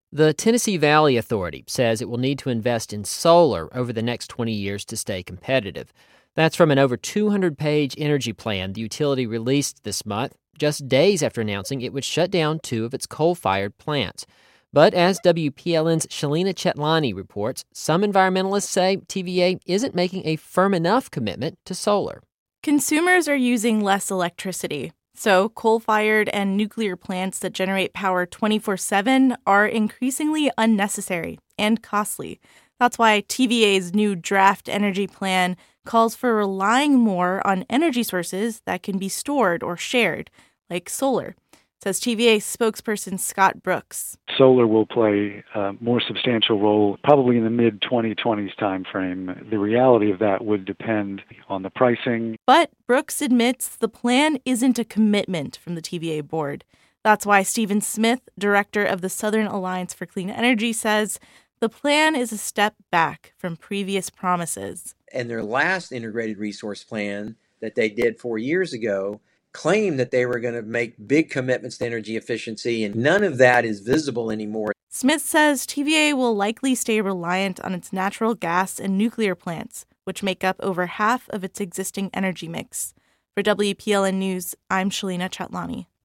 The Tennessee Valley Authority says it will need to invest in solar over the next 20 years to stay competitive. That's from an over 200-page energy plan the utility released this month, just days after announcing it would shut down two of its coal-fired plants. But as WPLN's Shalina Chetlani reports, some environmentalists say TVA isn't making a firm enough commitment to solar. Consumers are using less electricity, so coal-fired and nuclear plants that generate power 24/7 are increasingly unnecessary and costly. That's why TVA's new draft energy plan calls for relying more on energy sources that can be stored or shared, like solar, says TVA spokesperson Scott Brooks. Solar will play a more substantial role probably in the mid-2020s timeframe. The reality of that would depend on the pricing. But Brooks admits the plan isn't a commitment from the TVA board. That's why Stephen Smith, director of the Southern Alliance for Clean Energy, says the plan is a step back from previous promises. And their last integrated resource plan that they did 4 years ago claimed that they were going to make big commitments to energy efficiency, and none of that is visible anymore. Smith says TVA will likely stay reliant on its natural gas and nuclear plants, which make up over half of its existing energy mix. For WPLN News, I'm Shalina Chetlani.